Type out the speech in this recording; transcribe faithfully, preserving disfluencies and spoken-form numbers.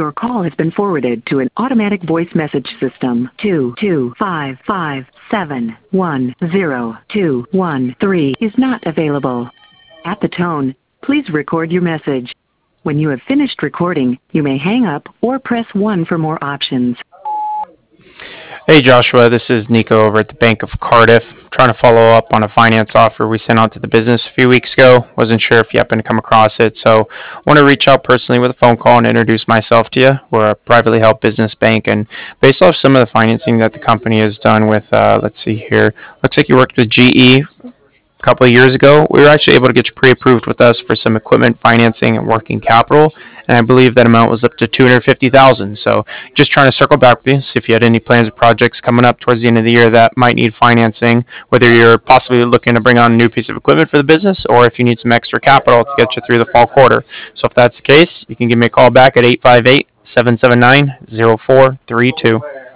Your call has been forwarded to an automatic voice message system. Two two five five seven one zero two one three is not available. At the tone, please record your message. When you have finished recording, you may hang up or press one for more options. Hey Joshua, this is Nico over at the Bank of Cardiff. I'm trying to follow up on a finance offer we sent out to the business a few weeks ago. Wasn't sure if you happened to come across it, so I want to reach out personally with a phone call and introduce myself to you. We're a privately held business bank, and based off some of the financing that the company has done with, uh, let's see here, looks like you worked with G E a couple of years ago. We were actually able to get you pre-approved with us for some equipment financing and working capital, and I believe that amount was up to two hundred fifty thousand dollars. So just trying to circle back with you, see if you had any plans or projects coming up towards the end of the year that might need financing, whether you're possibly looking to bring on a new piece of equipment for the business or if you need some extra capital to get you through the fall quarter. So if that's the case, you can give me a call back at eight five eight, seven seven nine, zero four three two.